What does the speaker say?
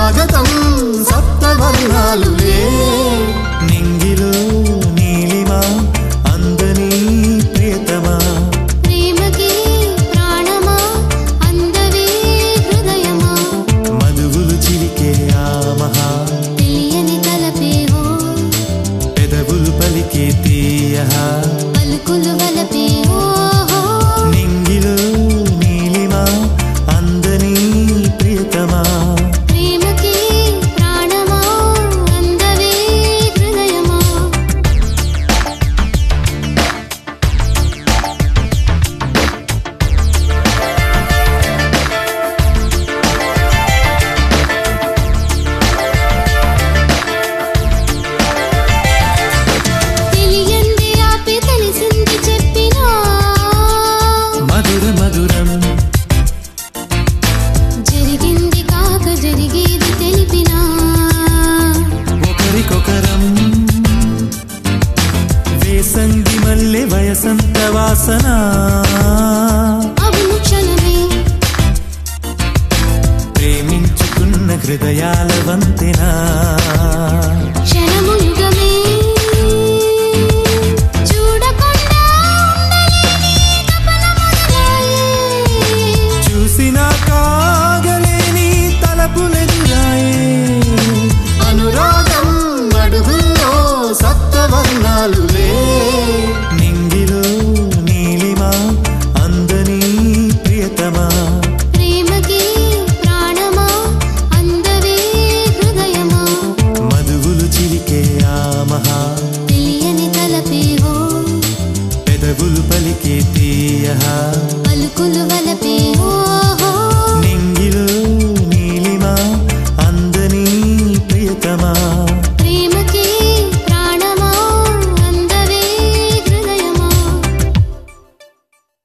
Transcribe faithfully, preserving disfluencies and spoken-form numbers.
స్వాగతం సప్తవర్ణాలులే నింగిలో నీలిమా అందని ప్రియతమా ప్రేమకి ప్రాణమా అందవే హృదయమా మధువులు చిలికే ఆ మహా తెలియని తలపేవో పెదవులు పలికే తీయహ పలుకులు వలపేవో నింగిలో నీలిమా అందని ప్రియతమా ప్రేమకి ప్రాణమా అందవే హృదయమా తెలియంది ఆపి తెలిసింది చెప్పినా మధుర మధురం జరిగింది కాక జరిగేది తెలిపినా ఒకరికొకరం వేసంగి మల్లె వయసంత వాసన అవును క్షణమే ప్రేమించుకున్న హృదయాల వంతెనా